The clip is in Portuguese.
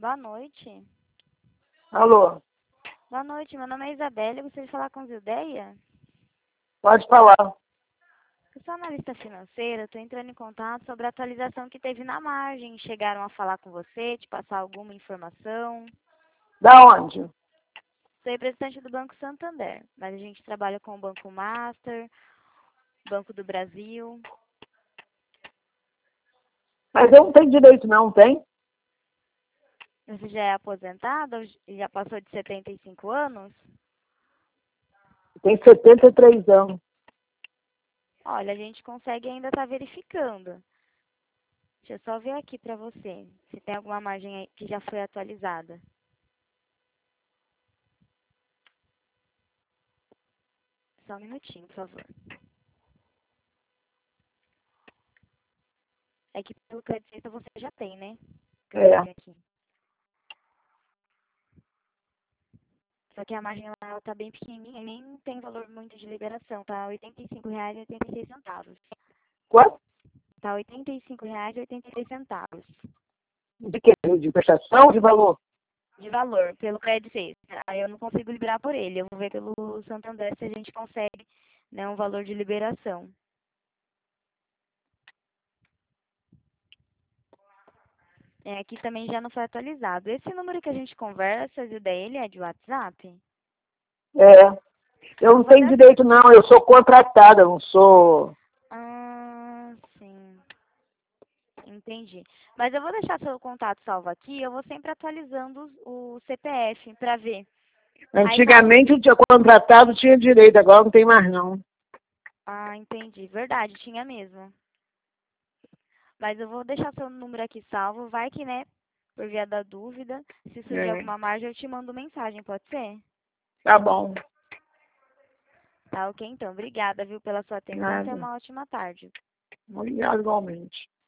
Boa noite. Alô, Boa noite, meu nome é Isabela. Eu gostaria de falar com Zildeia. pode falar. Eu sou analista financeira, estou entrando em contato sobre a atualização que teve na margem. Chegaram a falar com você, te passar alguma informação? Da onde? Sou representante do Banco Santander, mas a gente trabalha com o Banco Master, Banco do Brasil. Mas eu não tenho direito não, tem? Você já é aposentado? Já passou de 75 anos? Tem 73 anos. Olha, a gente consegue ainda estar verificando. Deixa eu só ver aqui para você, se tem alguma margem aí que já foi atualizada. Só um minutinho, por favor. É que pelo crédito você já tem, né? Que eu É. vi aqui. Só que a margem lá, ela tá bem pequenininha e nem tem valor muito de liberação. Tá R$ 85,86. Quanto? Tá R$ 85,86. De quê? De prestação ou de valor? De valor, pelo crédito extra. Aí eu não consigo liberar por ele. Eu vou ver pelo Santander se a gente consegue, né, um valor de liberação. É, aqui também já não foi atualizado. Esse número que a gente conversa, o dele é de WhatsApp? É. Eu não Vou tenho até... direito não, eu sou contratada, eu não sou... Ah, sim. Entendi. Mas eu vou deixar seu contato salvo aqui. Eu vou sempre atualizando o CPF para ver. Aí caso... Antigamente eu tinha contratado, tinha direito, agora não tem mais não. Ah, entendi. Verdade, tinha mesmo. Mas eu vou deixar seu número aqui salvo. Vai que, né, por via da dúvida, se surgir É. alguma margem, eu te mando mensagem, pode ser? Tá bom. Tá ok, então. Obrigada, viu, pela sua atenção. Tenha Nada. uma ótima tarde. Obrigado igualmente.